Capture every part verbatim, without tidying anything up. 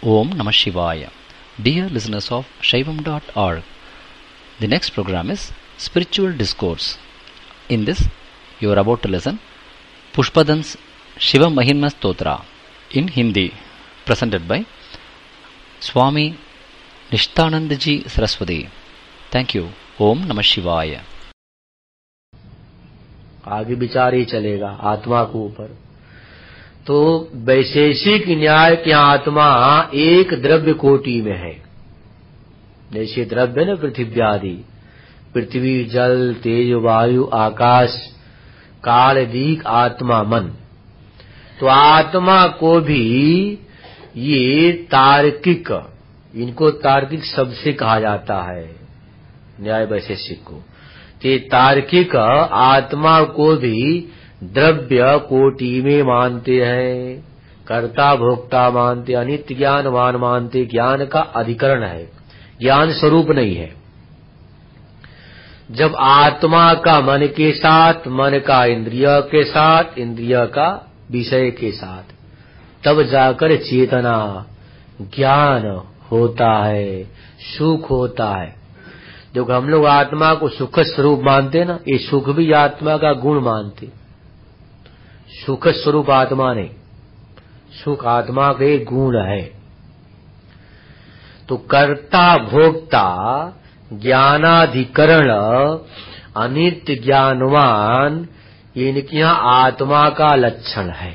Om Namah Shivaya. Dear listeners of Shaivam dot org, the next program is Spiritual Discourse. In this, you are about to listen Pushpadan's Shiva Mahimma Stotra in Hindi, presented by Swami Nishtanandaji Saraswati. Thank you. Om Namah Shivaya. आगे विचार ही चलेगा आत्मा के ऊपर। तो वैशेषिक न्याय की आत्मा एक द्रव्य कोटि में है। जैसे द्रव्य न पृथ्वी आदि, पृथ्वी, जल, तेज, वायु, आकाश, काल, दीक, आत्मा, मन। तो आत्मा को भी ये तार्किक, इनको तार्किक शब्द से कहा जाता है न्याय वैशेषिक को। ते तार्किक आत्मा को भी द्रव्य कोटि में मानते हैं, कर्ता भोक्ता मानते, अनित्य ज्ञानवान मानते, ज्ञान का अधिकरण है, ज्ञान स्वरूप नहीं है। जब आत्मा का मन के साथ, मन का इंद्रिय के साथ, इंद्रिय का विषय के साथ, तब जाकर चेतना ज्ञान होता है, सुख होता है। जब हम लोग आत्मा को सुख स्वरूप मानते हैं ना, ये सुख भी आत्मा का गुण मानते। सुख स्वरूप आत्मा नहीं, सुख आत्मा के गुण है। तो कर्ता भोक्ता ज्ञानाधिकरण अनित्य ज्ञानवान, इनके यहाँ आत्मा का लक्षण है।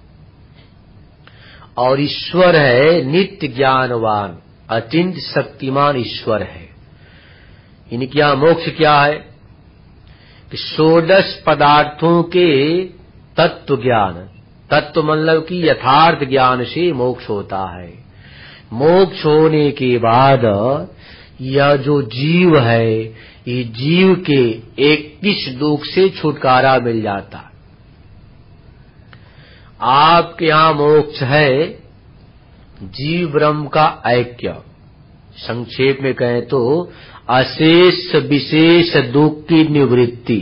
और ईश्वर है नित्य ज्ञानवान, अचिंत शक्तिमान ईश्वर है। इनके यहाँ मोक्ष क्या है कि षोडश पदार्थों के तत्व ज्ञान, तत्व मतलब कि यथार्थ ज्ञान से मोक्ष होता है। मोक्ष होने के बाद यह जो जीव है, ये जीव के इक्कीस दुख से छुटकारा मिल जाता। आपके यहाँ मोक्ष है जीव ब्रह्म का ऐक्य। संक्षेप में कहें तो अशेष विशेष दुख की निवृत्ति,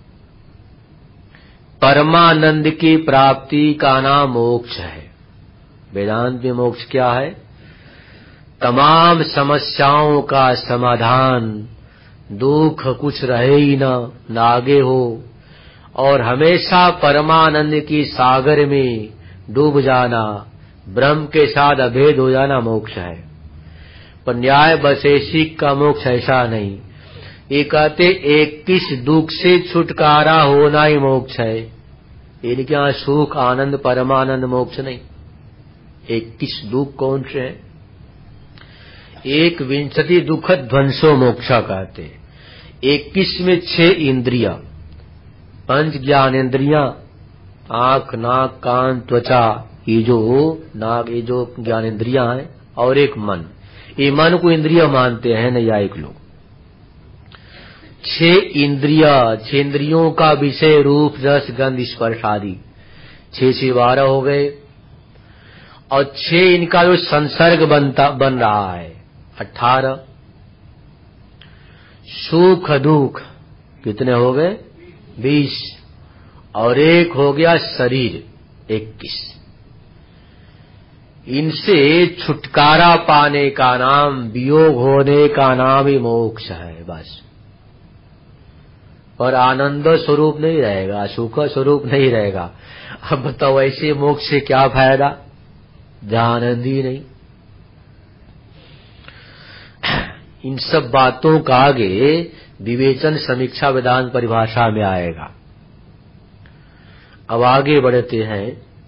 परमानंद की प्राप्ति का नाम मोक्ष है। वेदांत में मोक्ष क्या है? तमाम समस्याओं का समाधान, दुख कुछ रहे ही न, नागे हो, और हमेशा परमानंद की सागर में डूब जाना, ब्रह्म के साथ अभेद हो जाना मोक्ष है। पर न्याय वैशेषिक का मोक्ष ऐसा नहीं। ये कहते इक्कीस दुख से छुटकारा होना ही मोक्ष है। इनके यहाँ सुख आनंद परमानंद मोक्ष नहीं। इक्कीस दुख कौन से हैं? एक विंशति दुख ध्वंसो मोक्षा कहते। इक्कीस में छह इंद्रिया, पंच ज्ञान इंद्रिया, आंख, नाक, कान, त्वचा, ये जो नाक, ये जो ज्ञान इंद्रिया हैं, और एक मन। ये मन को इंद्रिय मानते हैं नैयायिक लोग। छह इंद्रिया, छह इंद्रियों का विषय रूप रस गंध स्पर्श आदि, छह से बारह हो गए। और छह इनका जो संसर्ग बनता बन रहा है अठारह। सुख दुख कितने हो गए? बीस। और एक हो गया शरीर, इक्कीस। इनसे छुटकारा पाने का नाम, वियोग होने का नाम ही मोक्ष है बस। और आनंद स्वरूप नहीं रहेगा, सुख स्वरूप नहीं रहेगा। अब बताओ ऐसे मोक्ष से क्या फायदा जहां आनंद ही नहीं। इन सब बातों का आगे विवेचन समीक्षा वेदांत परिभाषा में आएगा। अब आगे बढ़ते हैं।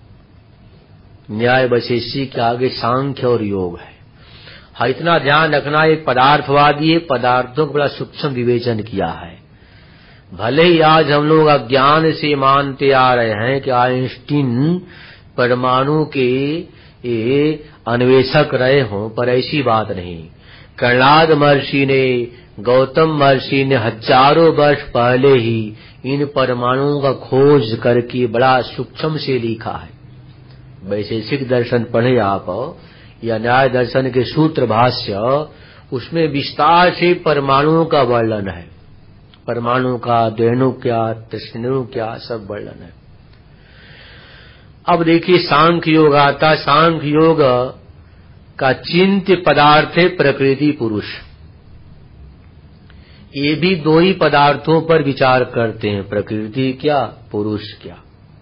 न्याय वैशेषिक के आगे सांख्य और योग है। हाँ, इतना ध्यान रखना, एक पदार्थवादी है, पदार्थों का बड़ा सूक्ष्म विवेचन किया है। भले ही आज हम लोग अज्ञान से मानते आ रहे हैं कि आइंस्टीन परमाणु के ये अन्वेषक रहे हों, पर ऐसी बात नहीं। प्रहलाद महर्षि ने, गौतम महर्षि ने हजारों वर्ष पहले ही इन परमाणुओं का खोज करके बड़ा सूक्ष्म से लिखा है। वैशेषिक दर्शन पढ़े आप, या न्याय दर्शन के सूत्र भाष्य, उसमें विस्तार से परमाणुओं का वर्णन है। परमाणु का द्वैणु क्या, त्रिष्णु क्या, सब वर्णन है। अब देखिए सांख्य योग आता। सांख्य योग का चिंत्य पदार्थ है प्रकृति पुरुष। ये भी दो ही पदार्थों पर विचार करते हैं, प्रकृति क्या, पुरुष क्या।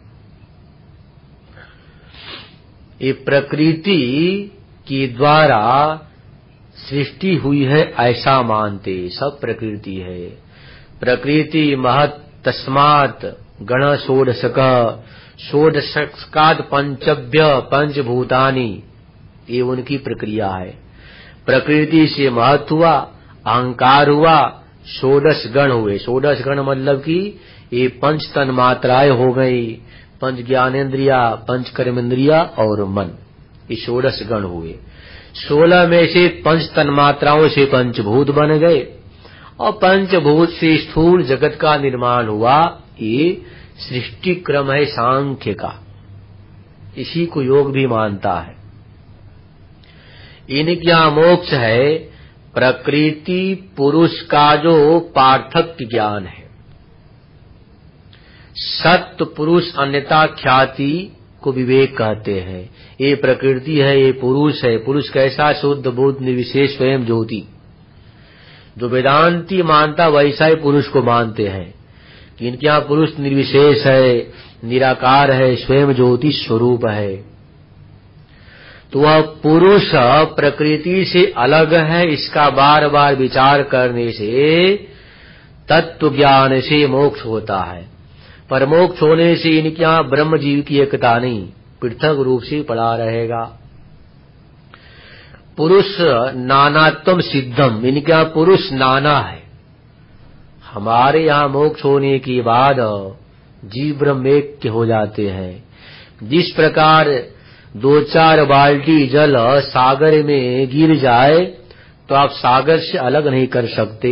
ये प्रकृति के द्वारा सृष्टि हुई है ऐसा मानते, सब प्रकृति है। प्रकृति महत् तस्मात् गण षोडशक, षोडशकात् पंचभ्य पंचभूतानि, ये उनकी प्रक्रिया है। प्रकृति से महत् हुआ, अहंकार हुआ, षोडश गण हुए। षोडश गण मतलब कि ये पंच तन मात्राएं हो गई, पंच ज्ञानेन्द्रिया, पंच कर्मेंद्रिया और मन, ये षोडश गण हुए। सोलह में से पंच तन मात्राओं से पंचभूत बन गए और पंचभूत से स्थूल जगत का निर्माण हुआ। ये सृष्टि क्रम है सांख्य का, इसी को योग भी मानता है। इनके यहाँ मोक्ष है प्रकृति पुरुष का जो पार्थक्य ज्ञान है। सत्य पुरुष अन्यथा ख्याति को विवेक कहते हैं। ये प्रकृति है, ये पुरुष है। पुरुष कैसा, शुद्ध बुद्ध निर्विशेष स्वयं ज्योति। जो वेदांती मानता वैसा ही पुरुष को मानते हैं कि इनके यहाँ पुरुष निर्विशेष है, निराकार है, स्वयं ज्योति स्वरूप है। तो वह पुरुष प्रकृति से अलग है, इसका बार बार विचार करने से तत्व ज्ञान से मोक्ष होता है। पर मोक्ष होने से इनके यहाँ ब्रह्म जीव की एकता नहीं, पृथक रूप से पड़ा रहेगा। पुरुष नानात्म सिद्धम, इनके यहाँ पुरुष नाना है। हमारे यहाँ मोक्ष होने के बाद जीव ब्रह्म एक हो जाते हैं। जिस प्रकार दो चार बाल्टी जल सागर में गिर जाए तो आप सागर से अलग नहीं कर सकते,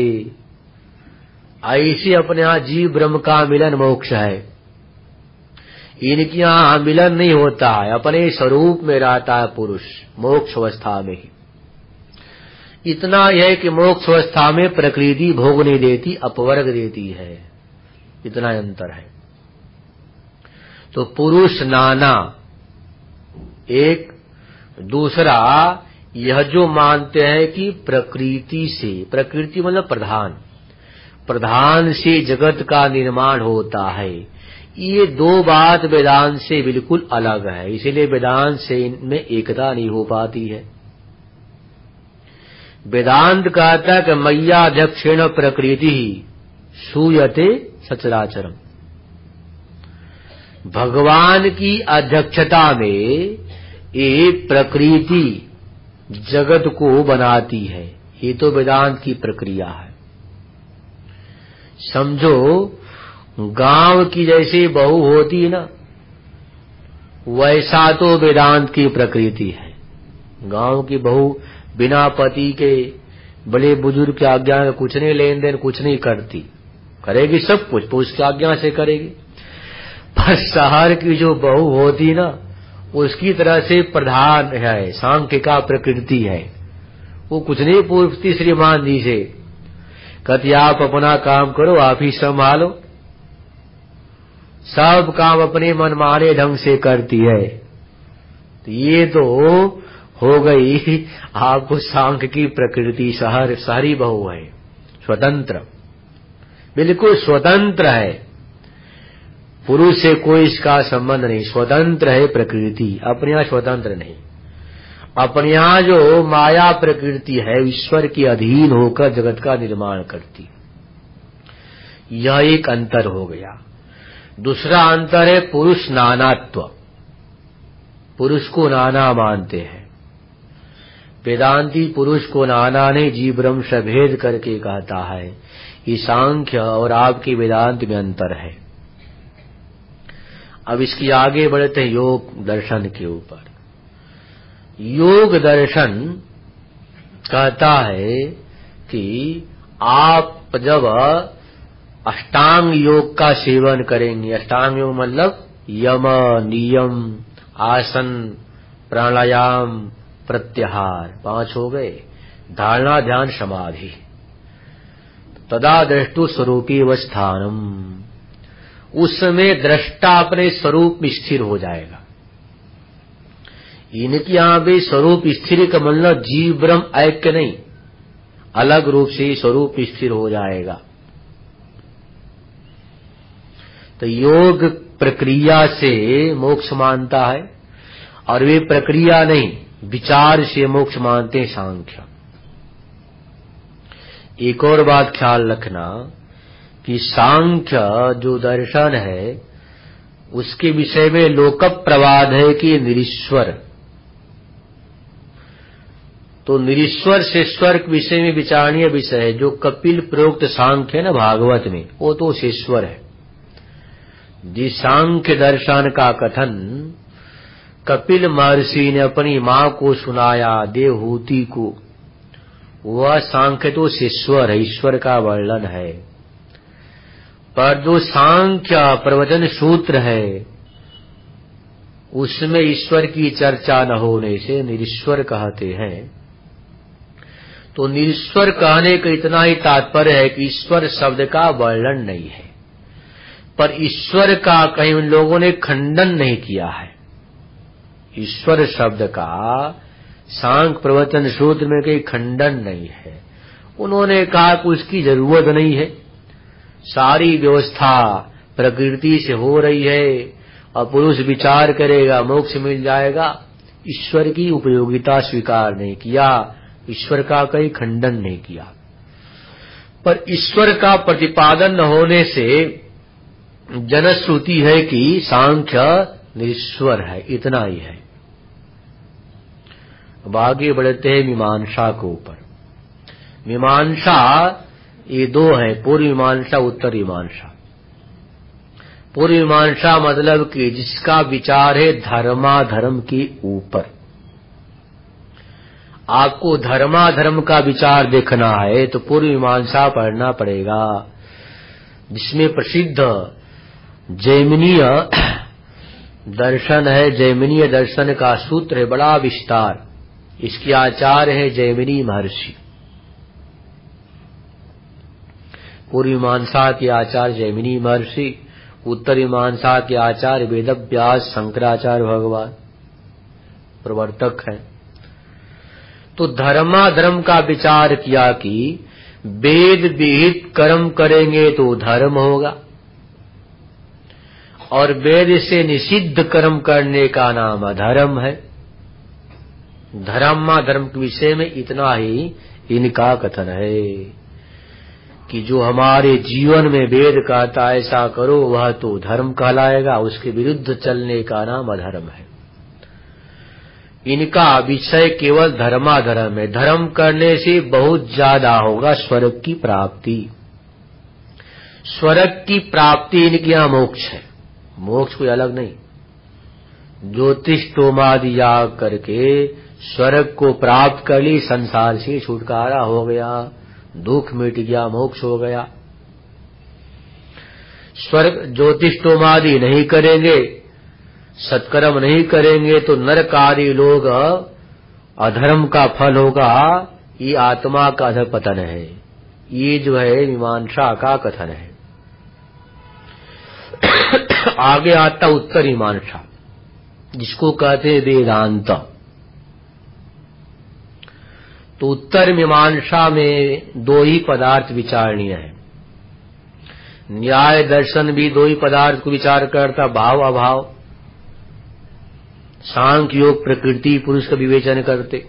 ऐसे अपने यहाँ जीव ब्रह्म का मिलन मोक्ष है। इनके यहाँ मिलन नहीं होता है, अपने स्वरूप में रहता है पुरुष मोक्ष अवस्था में ही। इतना यह कि मोक्ष अवस्था में प्रकृति भोग नहीं देती, अपवर्ग देती है, इतना अंतर है। तो पुरुष नाना एक, दूसरा यह जो मानते हैं कि प्रकृति से, प्रकृति मतलब प्रधान, प्रधान से जगत का निर्माण होता है। ये दो बात वेदांत से बिल्कुल अलग है, इसीलिए वेदांत से इनमें एकता नहीं हो पाती है। वेदांत कहता है कि मय्याध्यक्षेण प्रकृति सूयते सचराचरम, भगवान की अध्यक्षता में ये प्रकृति जगत को बनाती है। ये तो वेदांत की प्रक्रिया है। समझो गांव की जैसे बहू होती है ना, वैसा तो वेदांत की प्रकृति है। गांव की बहू बिना पति के, बड़े बुजुर्ग की आज्ञा में कुछ नहीं लेन देन, कुछ नहीं करती, करेगी सब कुछ पुरुष की आज्ञा से करेगी। पर शहर की जो बहू होती ना, उसकी तरह से प्रधान है, सांख्य का प्रकृति है। वो कुछ नहीं पूछती श्रीमान जी से, कहती आप अपना काम करो, आप ही संभालो, सब काम अपने मनमाने ढंग से करती है। तो ये तो हो गई आपको सांख्य की प्रकृति। शहर शहरी बहू है, स्वतंत्र, बिल्कुल स्वतंत्र है, पुरुष से कोई इसका संबंध नहीं, स्वतंत्र है प्रकृति, अपने यहाँ स्वतंत्र नहीं। अपने यहाँ जो माया प्रकृति है ईश्वर के अधीन होकर जगत का निर्माण करती, यह एक अंतर हो गया। दूसरा अंतर है पुरुष नानात्व, पुरुष को नाना मानते हैं। वेदांती पुरुष को नाना नहीं, जीव ब्रह्म से भेद करके कहता है। ये सांख्य और आपके वेदांत में अंतर है। अब इसकी आगे बढ़ते हैं योग दर्शन के ऊपर। योग दर्शन कहता है कि आप जब अष्टांग योग का सेवन करेंगे, अष्टांग योग मतलब यम, नियम, आसन, प्राणायाम, प्रत्याहार, पांच हो गए, धारणा, ध्यान, समाधि, तदा दृष्टु स्वरूपी अवस्थानम, उस समय दृष्टा अपने स्वरूप में स्थिर हो जाएगा। इनके यहाँ भी स्वरूप स्थिर का मतलब जीव ब्रह्म ऐक्य नहीं, अलग रूप से स्वरूप स्थिर हो जाएगा। तो योग प्रक्रिया से मोक्ष मानता है, और वे प्रक्रिया नहीं विचार से मोक्ष मानते हैं सांख्य। एक और बात ख्याल रखना कि सांख्य जो दर्शन है उसके विषय में लोक प्रवाद है कि निरीश्वर, तो निरीश्वर शेश्वर के विषय में विचारणीय विषय है। जो कपिल प्रोक्त सांख्य है ना भागवत में, वो तो शेश्वर है। जिस सांख्य दर्शन का कथन कपिल महर्षि ने अपनी मां को सुनाया देवहूति को, वह सांख्य तो शेश्वर है, ईश्वर का वर्णन है। पर जो सांख्य प्रवचन सूत्र है उसमें ईश्वर की चर्चा न होने से निरीश्वर कहते हैं। तो निरीश्वर कहने का इतना ही तात्पर्य है कि ईश्वर शब्द का वर्णन नहीं है, पर ईश्वर का कहीं उन लोगों ने खंडन नहीं किया है। ईश्वर शब्द का सांख्य प्रवचन सूत्र में कोई खंडन नहीं है। उन्होंने कहा कि उसकी जरूरत नहीं है, सारी व्यवस्था प्रकृति से हो रही है और पुरुष विचार करेगा मोक्ष मिल जाएगा। ईश्वर की उपयोगिता स्वीकार नहीं किया, ईश्वर का कोई खंडन नहीं किया। पर ईश्वर का प्रतिपादन न होने से जनश्रुति है कि सांख्य निरीश्वर है, इतना ही है। अब आगे बढ़ते हैं मीमांसा के ऊपर। मीमांसा ये दो है, पूर्व मीमांसा उत्तर मीमांसा। पूर्व मीमांसा मतलब कि जिसका विचार है धर्माधर्म के ऊपर। आपको धर्माधर्म का विचार देखना है तो पूर्व मीमांसा पढ़ना पड़ेगा, जिसमें प्रसिद्ध जैमिनीय दर्शन है। जैमिनीय दर्शन का सूत्र है बड़ा विस्तार, इसके आचार्य है जैमिनी महर्षि। पूर्व मीमांसा के आचार्य जैमिनी महर्षि, उत्तर मीमांसा के आचार्य वेदव्यास शंकराचार्य भगवान प्रवर्तक हैं। तो धर्माधर्म का विचार किया कि वेद विहित कर्म करेंगे तो धर्म होगा, और वेद से निषिद्ध कर्म करने का नाम अधर्म है। धर्माधर्म के विषय में इतना ही इनका कथन है कि जो हमारे जीवन में वेद कहता ऐसा करो वह तो धर्म कहलाएगा, उसके विरुद्ध चलने का नाम अधर्म है। इनका विषय केवल धर्माधर्म है। धर्म करने से बहुत ज्यादा होगा स्वर्ग की प्राप्ति। स्वर्ग की प्राप्ति इनके यहाँ मोक्ष है, मोक्ष कोई अलग नहीं। ज्योतिष टोमादि याग करके स्वर्ग को प्राप्त कर ली, संसार से छुटकारा हो गया, दुख मिट गया, मोक्ष हो गया। स्वर्ग ज्योतिष टोमादि नहीं करेंगे, सत्कर्म नहीं करेंगे तो नरक आदि लोग अधर्म का फल होगा। ये आत्मा का अधपतन है। ये जो है मीमांसा का कथन है। आगे आता उत्तर मीमांसा, जिसको कहते हैं वेदांत। तो उत्तर मीमांसा में दो ही पदार्थ विचारणीय है। न्याय दर्शन भी दो ही पदार्थ को विचार करता, भाव अभाव। सांख्य योग प्रकृति पुरुष का विवेचन करते।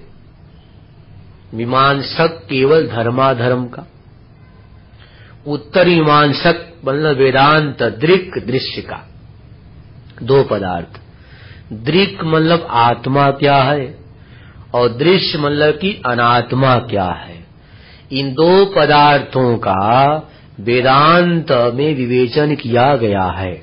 मीमांसक केवल धर्माधर्म का। उत्तर मीमांसक मतलब वेदांत दृक् दृश्य का। दो पदार्थ, दृक् मतलब आत्मा क्या है और दृश्य मतलब कि अनात्मा क्या है। इन दो पदार्थों का वेदांत में विवेचन किया गया है।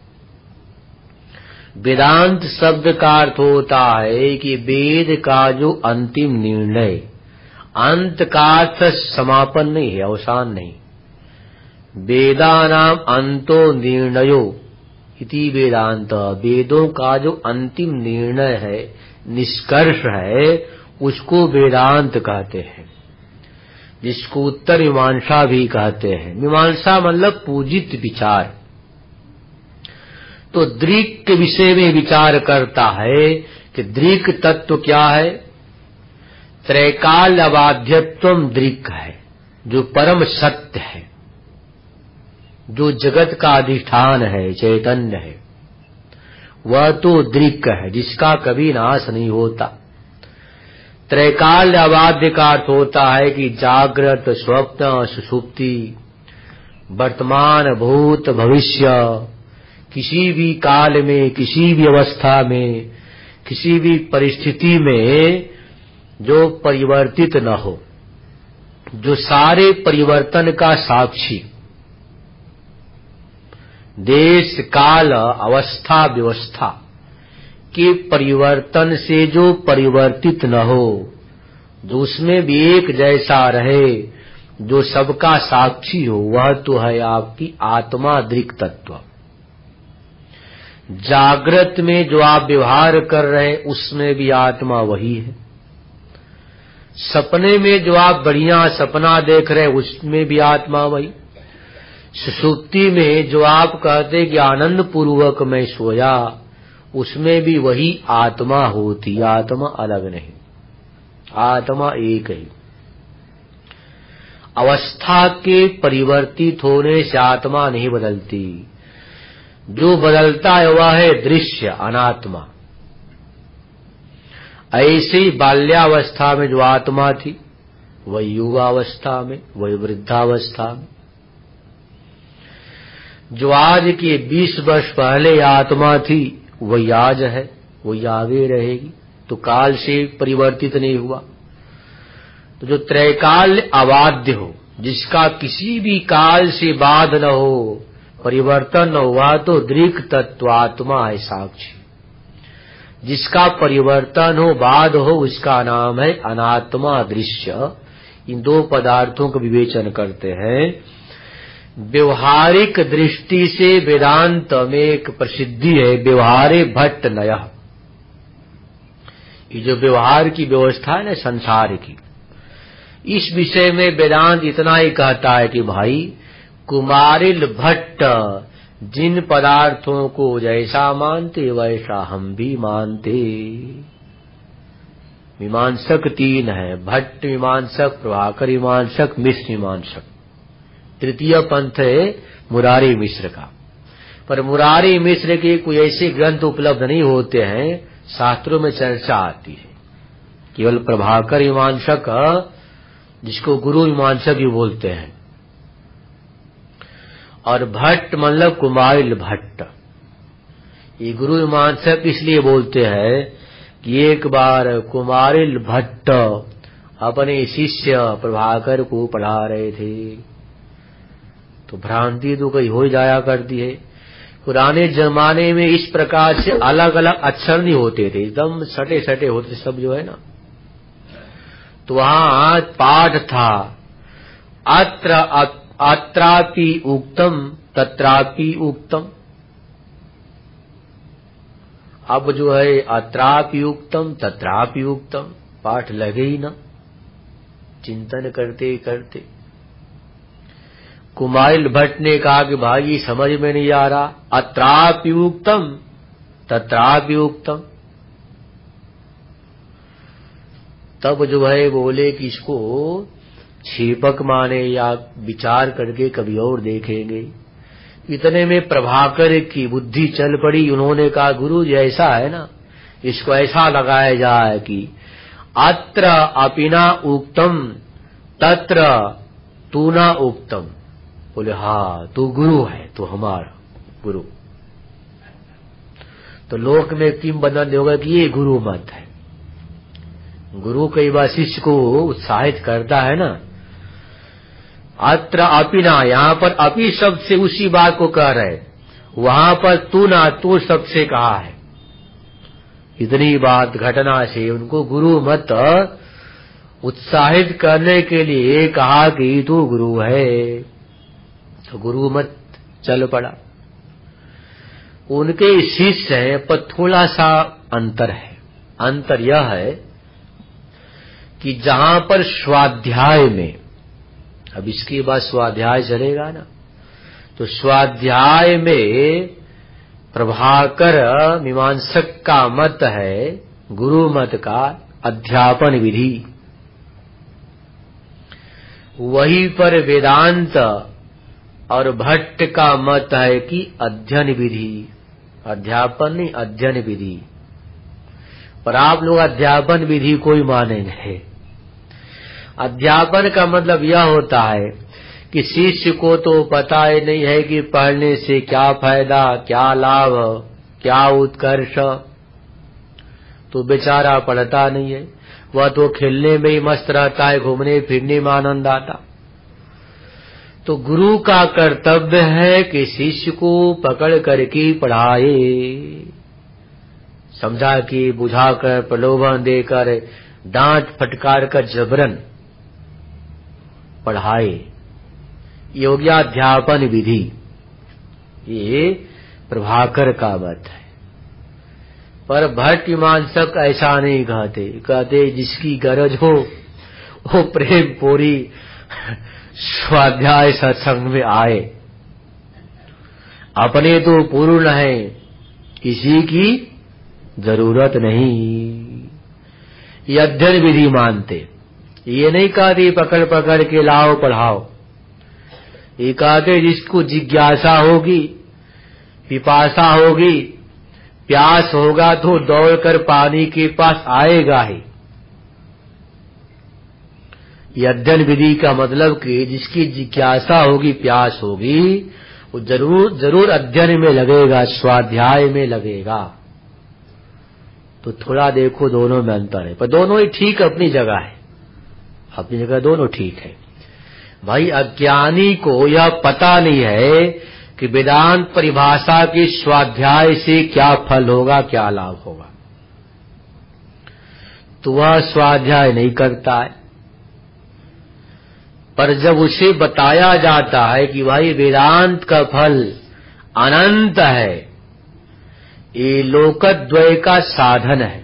वेदांत शब्द का अर्थ होता है कि वेद का जो अंतिम निर्णय, अंत का अर्थ समापन नहीं है, अवसान नहीं। वेदानाम अंतो निर्णयो इति वेदांत, वेदों का जो अंतिम निर्णय है, निष्कर्ष है, उसको वेदांत कहते हैं, जिसको उत्तर मीमांसा भी कहते हैं। मीमांसा मतलब पूजित विचार। तो दृक् के विषय में विचार करता है कि दृक् तत्व क्या है? त्रैकाल अबाध्यत्वम दृक् है, जो परम सत्य है, जो जगत का अधिष्ठान है, चैतन्य है, वह तो दृक् है जिसका कभी नाश नहीं होता। त्रैकाल अबाध्य का अर्थ होता है कि जागृत, स्वप्न, सुषुप्ति, वर्तमान, भूत, भविष्य, किसी भी काल में, किसी भी अवस्था में, किसी भी परिस्थिति में जो परिवर्तित न हो, जो सारे परिवर्तन का साक्षी, देश काल अवस्था व्यवस्था के परिवर्तन से जो परिवर्तित न हो, जो उसमें भी एक जैसा रहे, जो सबका साक्षी हो, वह तो है आपकी आत्मा दृक् तत्व। जागृत में जो आप व्यवहार कर रहे हैं उसमें भी आत्मा वही है। सपने में जो आप बढ़िया सपना देख रहे हैं उसमें भी आत्मा वही। सुषुप्ति में जो आप कहते कि आनंद पूर्वक मैं सोया, उसमें भी वही आत्मा होती। आत्मा अलग नहीं, आत्मा एक ही। अवस्था के परिवर्तित होने से आत्मा नहीं बदलती, जो बदलता है वह है दृश्य, अनात्मा। ऐसे ही बाल्यावस्था में जो आत्मा थी वही युवावस्था में, वही वृद्धावस्था में। जो आज के बीस वर्ष पहले आत्मा थी वही आज है, वही आगे रहेगी, तो काल से परिवर्तित नहीं हुआ। तो जो त्रैकाल अबाध्य हो, जिसका किसी भी काल से बाध न हो, परिवर्तन न हुआ, तो दृक् तत्व आत्मा है साक्षी। जिसका परिवर्तन हो, बाध हो, उसका नाम है अनात्मा दृश्य। इन दो पदार्थों का विवेचन करते हैं। व्यवहारिक दृष्टि से वेदांत में एक प्रसिद्धि है, व्यवहारे भट्ट नयः। ये जो व्यवहार की व्यवस्था है ना संसार की, इस विषय में वेदांत इतना ही कहता है कि भाई कुमारिल भट्ट जिन पदार्थों को जैसा मानते वैसा हम भी मानते। मीमांसक तीन है, भट्ट मीमांसक, प्रभाकर मीमांसक, मिश्र मीमांसक। तृतीय पंथ है मुरारी मिश्र का। पर मुरारी मिश्र के कोई ऐसे ग्रंथ उपलब्ध नहीं होते हैं, शास्त्रों में चर्चा आती है। केवल प्रभाकर मीमांसक, जिसको गुरु मीमांसक भी बोलते हैं, और भट्ट मतलब कुमारिल भट्ट। ये गुरु मीमांसक इसलिए बोलते हैं कि एक बार कुमारिल भट्ट अपने शिष्य प्रभाकर को पढ़ा रहे थे, तो भ्रांति तो कहीं हो जाया करती है। पुराने जमाने में इस प्रकार से अलग अलग अक्षर नहीं होते थे, एकदम सटे सटे होते सब जो है ना। तो वहां पाठ था, अत्र अत्रापि उक्तम तत्रापि उक्तम। अब जो है अत्रापि उक्तम तत्रापि उक्तम, पाठ लगे ही ना, चिंतन करते करते। कुमारिल भट्ट ने कहा कि भाई ये समझ में नहीं आ रहा, अत्रापि उक्तम तत्रापि उक्तम। तब जो है बोले कि इसको छेपक माने या विचार करके कभी और देखेंगे। इतने में प्रभाकर की बुद्धि चल पड़ी। उन्होंने कहा गुरु जी ऐसा है ना, इसको ऐसा लगाया जाए कि अत्र अपिना उक्तम तत्र तू ना उक्तम। बोले हाँ तू गुरु है, तो हमारा गुरु। तो लोक में किंवदंती होगा कि ये गुरु मत है। गुरु कई बार शिष्य को उत्साहित करता है ना। अत्र अपिना, यहाँ पर अपि शब्द से उसी बात को कह रहे, वहां पर तू ना तू शब्द से कहा है। इतनी बात घटना से उनको गुरु मत उत्साहित करने के लिए कहा कि तू गुरु है, तो गुरु मत चल पड़ा। उनके शिष्य हैं, पर थोड़ा सा अंतर है। अंतर यह है कि जहां पर स्वाध्याय में, अब इसके बाद स्वाध्याय चलेगा ना, तो स्वाध्याय में प्रभाकर मीमांसक का मत है गुरु मत का अध्यापन विधि। वहीं पर वेदांत और भट्ट का मत है कि अध्ययन विधि, अध्यापन नहीं अध्ययन विधि। पर आप लोग अध्यापन विधि कोई मानेंगे। अध्यापन का मतलब यह होता है कि शिष्य को तो पता ही नहीं है कि पढ़ने से क्या फायदा, क्या लाभ, क्या उत्कर्ष, तो बेचारा पढ़ता नहीं है। वह तो खेलने में ही मस्त रहता है, घूमने फिरने में आनंद आता। तो गुरु का कर्तव्य है कि शिष्य को पकड़ करके पढ़ाए, समझा कि बुझाकर, प्रलोभन देकर, डांट फटकार कर जबरन पढ़ाए। ये हो गया अध्यापन विधि। ये प्रभाकर का मत है। पर भट्ट मीमांसक ऐसा नहीं कहते। कहते जिसकी गरज हो वो प्रेम पूरी स्वाध्याय सत्संग में आए। अपने तो पूर्ण है, किसी की जरूरत नहीं। ये अध्ययन विधि मानते। ये नहीं कहते पकड़ पकड़ के लाओ पढ़ाओ। ये कहते जिसको जिज्ञासा होगी, पिपासा होगी, प्यास होगा तो दौड़कर पानी के पास आएगा ही। ये अध्ययन विधि का मतलब कि जिसकी जिज्ञासा होगी, प्यास होगी, वो जरूर जरूर अध्ययन में लगेगा, स्वाध्याय में लगेगा। तो थोड़ा देखो दोनों में अंतर है, पर दोनों ही ठीक अपनी जगह है, अपनी जगह दोनों ठीक है। भाई अज्ञानी को यह पता नहीं है कि वेदांत परिभाषा के स्वाध्याय से क्या फल होगा, क्या लाभ होगा, तो वह स्वाध्याय नहीं करता है। पर जब उसे बताया जाता है कि भाई वेदांत का फल अनंत है, ये लोकद्वय का साधन है।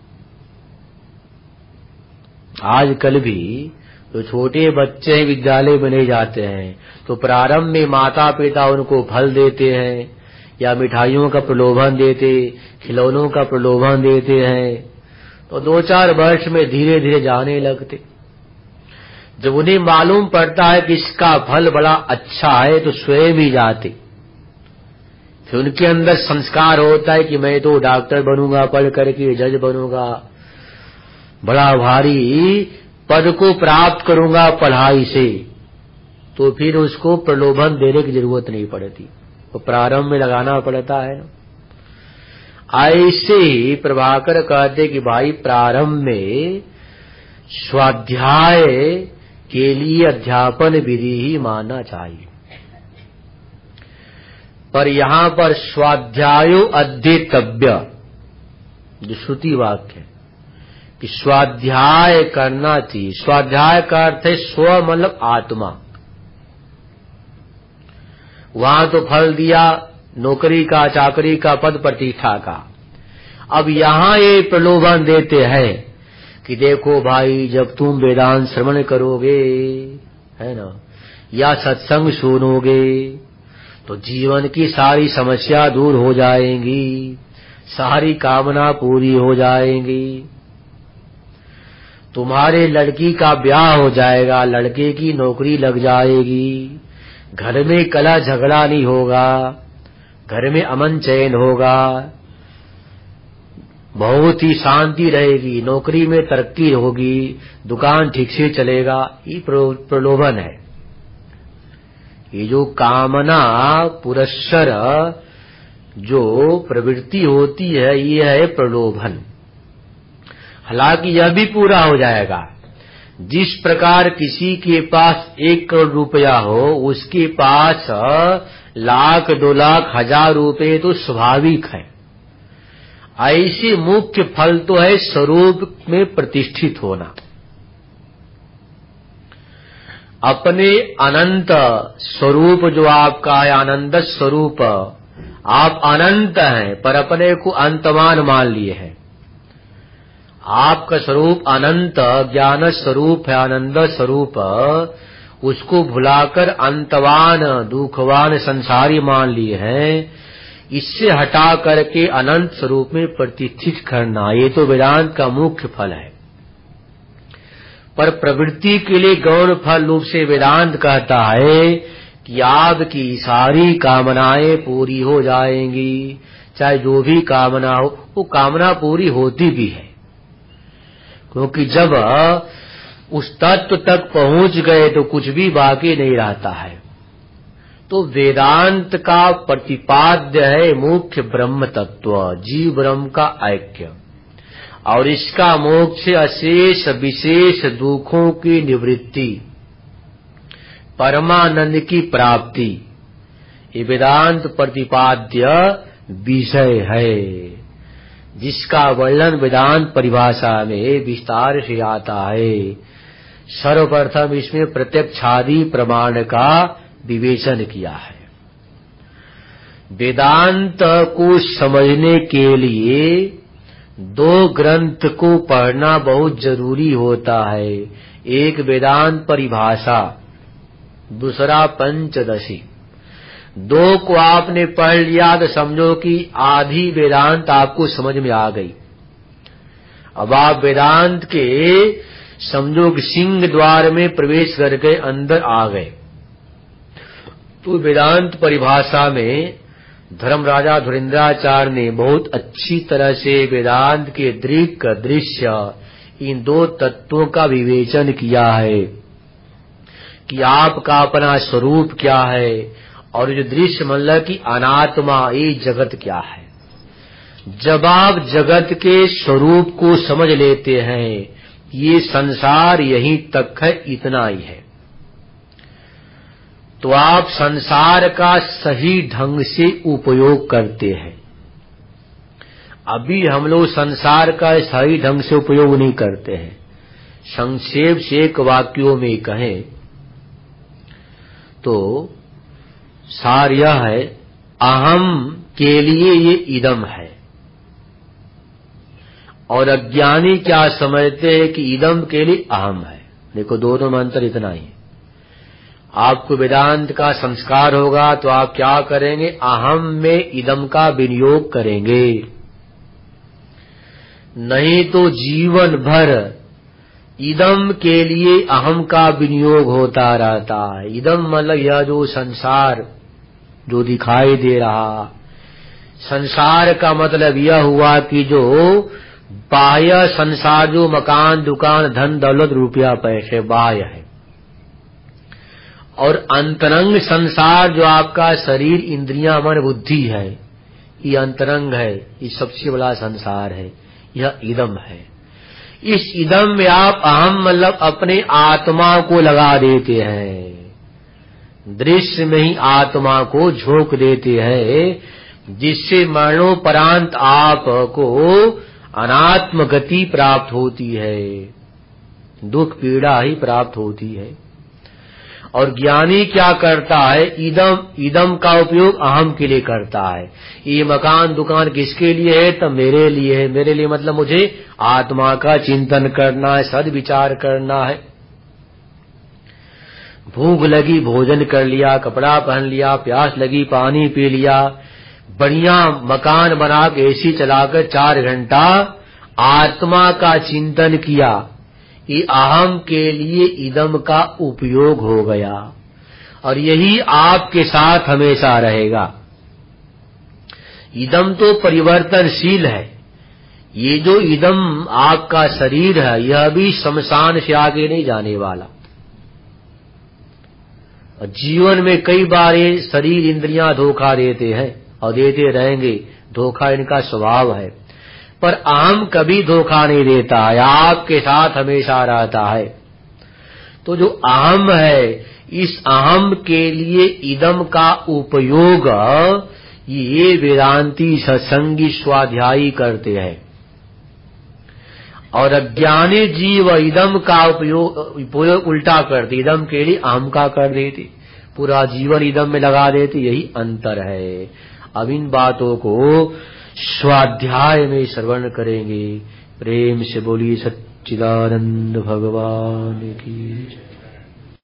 आजकल भी तो छोटे बच्चे विद्यालय में नहीं जाते हैं तो प्रारंभ में माता पिता उनको फल देते हैं या मिठाइयों का प्रलोभन देते, खिलौनों का प्रलोभन देते हैं, तो दो चार वर्ष में धीरे धीरे जाने लगते। जब उन्हें मालूम पड़ता है कि इसका फल बड़ा अच्छा है तो स्वयं ही जाते। फिर उनके अंदर संस्कार होता है कि मैं तो डॉक्टर बनूंगा, पढ़ करके जज बनूंगा, बड़ा भारी पद को प्राप्त करूंगा पढ़ाई से। तो फिर उसको प्रलोभन देने की जरूरत नहीं पड़ती, वो प्रारंभ में लगाना पड़ता है। ऐसे ही प्रभाकर कहते कि भाई प्रारंभ में स्वाध्याय के लिए अध्यापन विधि ही मानना चाहिए। पर यहाँ पर स्वाध्यायो अध्येतव्य जो श्रुति वाक्य है कि स्वाध्याय करना चाहिए। स्वाध्याय का अर्थ है स्व मतलब आत्मा। वहां तो फल दिया नौकरी का, चाकरी का, पद प्रतिष्ठा का। अब यहाँ ये प्रलोभन देते हैं कि देखो भाई जब तुम वेदांत श्रवण करोगे, है ना, या सत्संग सुनोगे तो जीवन की सारी समस्या दूर हो जाएंगी, सारी कामना पूरी हो जाएंगी, तुम्हारे लड़की का ब्याह हो जाएगा, लड़के की नौकरी लग जाएगी, घर में कलह झगड़ा नहीं होगा, घर में अमन चैन होगा, बहुत ही शांति रहेगी, नौकरी में तरक्की होगी, दुकान ठीक से चलेगा। ये प्रलोभन है। ये जो कामना पुरस्सर जो प्रवृत्ति होती है ये है प्रलोभन। हालांकि यह भी पूरा हो जाएगा। जिस प्रकार किसी के पास एक करोड़ रुपया हो उसके पास लाख दो लाख हजार रुपए तो स्वाभाविक है। ऐसे मुख्य फल तो है स्वरूप में प्रतिष्ठित होना। अपने अनंत स्वरूप जो आपका है, आनंद स्वरूप, आप अनंत हैं पर अपने को अंतमान मान लिए हैं। आपका स्वरूप अनंत ज्ञान स्वरूप है, आनंद स्वरूप, उसको भुलाकर अंतवान दुखवान संसारी मान लिए हैं। इससे हटा करके अनंत स्वरूप में प्रतिष्ठित करना, ये तो वेदांत का मुख्य फल है। पर प्रवृत्ति के लिए गौण फल रूप से वेदांत कहता है कि आपकी सारी कामनाएं पूरी हो जाएंगी, चाहे जो भी कामना हो वो कामना पूरी होती भी है, क्योंकि जब उस तत्व तक पहुंच गए तो कुछ भी बाकी नहीं रहता है। तो वेदांत का प्रतिपाद्य है मुख्य ब्रह्म तत्व, जीव ब्रह्म का ऐक्य, और इसका मोक्ष अशेष विशेष दुखों की निवृत्ति, परमानंद की प्राप्ति, ये वेदांत प्रतिपाद्य विषय है, जिसका वर्णन वेदांत परिभाषा में विस्तार से आता है। सर्वप्रथम इसमें प्रत्यक्षादि प्रमाण का विवेचन किया है। वेदांत को समझने के लिए दो ग्रंथ को पढ़ना बहुत जरूरी होता है, एक वेदांत परिभाषा, दूसरा पंचदशी। दो को आपने पढ़ लिया तो समझो कि आधी वेदांत आपको समझ में आ गई। अब आप वेदांत के समझो कि सिंह द्वार में प्रवेश करके अंदर आ गए। तो वेदांत परिभाषा में धर्मराजा धुरंधराचार्य ने बहुत अच्छी तरह से वेदांत के दृक् दृश्य इन दो तत्वों का विवेचन किया है कि आपका अपना स्वरूप क्या है और जो दृश्य मतलब कि अनात्मा, ये जगत क्या है। जब आप जगत के स्वरूप को समझ लेते हैं, ये संसार यहीं तक है, इतना ही है, तो आप संसार का सही ढंग से उपयोग करते हैं। अभी हम लोग संसार का सही ढंग से उपयोग नहीं करते हैं। संक्षेप से एक वाक्यों में कहें तो सार यह है, अहम के लिए ये इदम है, और अज्ञानी क्या समझते हैं कि इदम के लिए अहम है। देखो दोनों में अंतर इतना ही। आपको वेदांत का संस्कार होगा तो आप क्या करेंगे, अहम में इदम का विनियोग करेंगे, नहीं तो जीवन भर इदम के लिए अहम का विनियोग होता रहता है। इदम मतलब यह जो संसार जो दिखाई दे रहा, संसार का मतलब यह हुआ कि जो बाह्य संसार, जो मकान दुकान धन दौलत रुपया पैसे बाह्य है, और अंतरंग संसार जो आपका शरीर इंद्रियां मन बुद्धि है, ये अंतरंग है, ये सबसे बड़ा संसार है, यह इदम है। इस इदम में आप अहम मतलब अपने आत्मा को लगा देते हैं, दृश्य में ही आत्मा को झोंक देते हैं, जिससे मरणोपरांत आपको अनात्म गति प्राप्त होती है, दुख पीड़ा ही प्राप्त होती है। और ज्ञानी क्या करता है, इदम इदम का उपयोग अहम के लिए करता है। ये मकान दुकान किसके लिए है, तो मेरे लिए है। मेरे लिए मतलब मुझे आत्मा का चिंतन करना है, सद्विचार करना है। भूख लगी भोजन कर लिया, कपड़ा पहन लिया, प्यास लगी पानी पी लिया, बढ़िया मकान बना के एसी चलाकर चार घंटा आत्मा का चिंतन किया, ये अहम के लिए इदम का उपयोग हो गया, और यही आपके साथ हमेशा रहेगा। इदम तो परिवर्तनशील है, ये जो इदम आपका शरीर है यह भी शमशान से आगे नहीं जाने वाला। जीवन में कई बार ये शरीर इंद्रियां धोखा देते हैं और देते रहेंगे, धोखा इनका स्वभाव है, पर अहम कभी धोखा नहीं देता है, आपके साथ हमेशा रहता है। तो जो अहम है, इस अहम के लिए इदम का उपयोग ये वेदांती सत्संगी स्वाध्यायी करते हैं, और अज्ञानी जीव इदम का उपयोग उपयोग उल्टा करते, इदम के लिए अहम का कर देते, पूरा जीवन इदम में लगा देते, यही अंतर है। अब इन बातों को स्वाध्याय में श्रवण करेंगे। प्रेम से बोलिए सच्चिदानंद भगवान की।